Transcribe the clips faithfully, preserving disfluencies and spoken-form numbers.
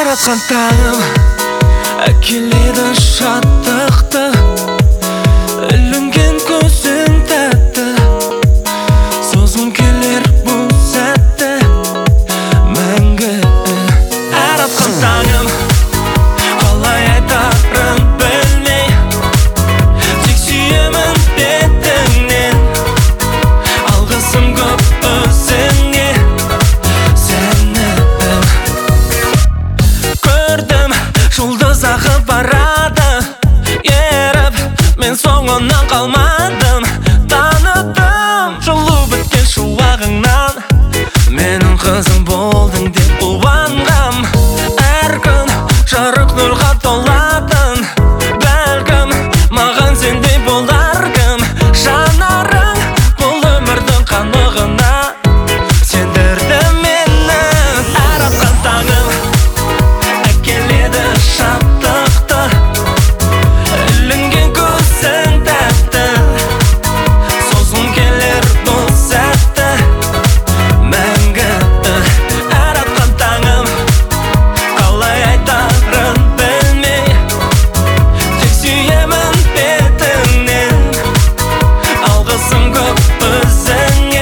жаратқан таңым әкеледі шаттықты, ілінген көзің тәтті, созғым келер бұл сәтті мәңгі. Әр атқан таңым қалай айтарын білмей, тек сүйемін бетіңнен, алғысым көп өзіңе. Жұлдыз ағып барады еріп, мен соңынан қалмадым. Таныдым жылу біткен шуағыңнан, менің қызым болдың деп қуанғам. Әр күн жарық нұрға толатын, бәлкім маған сендей болар кім. Жанарың бұл өмірдің қанығына сендірді мені. Әр атқан таңым әкеледі шаттықты, ілінген көзің тәтті, созғым келер бұл сәтті мәңгі. Әр атқан таңым қалай айтарын білмей, тек сүйемін бетіңнен, алғысым көп өзіңе.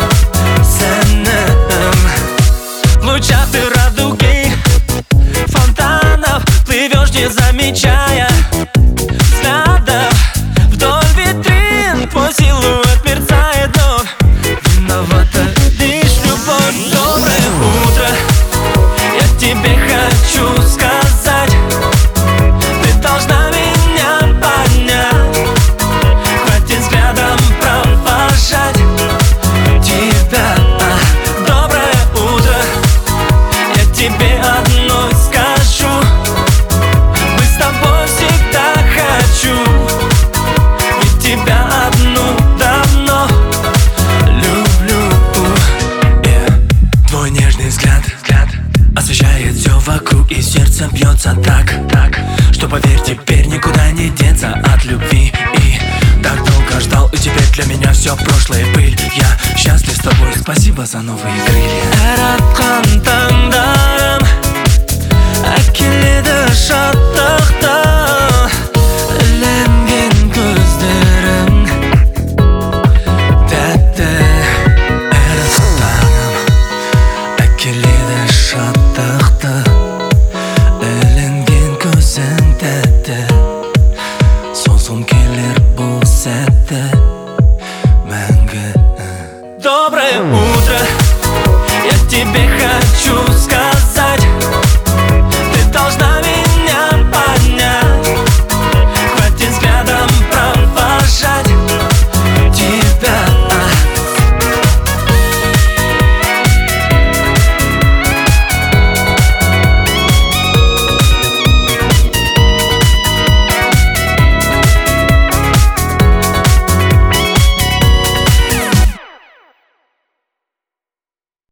Сәнім в лучах ты радуги фонтанов, плывешь, не замечая взглядов. Вдоль витрин твой силуэт мерцает вновь. Виновата лишь любовь. Доброе утро, я тебе хочу сказать, ты должна меня понять. Хватит взглядом провожать тебя. Доброе утро, я тебе одно скажу, быть с тобой всегда хочу, ведь тебя одну давно люблю. Yeah. Твой нежный взгляд, взгляд освещает все вокруг, и сердце бьется так, так, что, поверь, теперь никуда не деться от любви. И так долго ждал, и теперь для меня все прошлое пыль. Я счастлив с тобой, спасибо за новые крылья. Әр атқан таңдарым әкеледі шаттықты, ілінген көздерің тәтті. Әр атқан таңым әкеледі шаттықты, ілінген көзің тәтті, созғым келер бұл сәтті мәңгі. Доброе утро, я тебе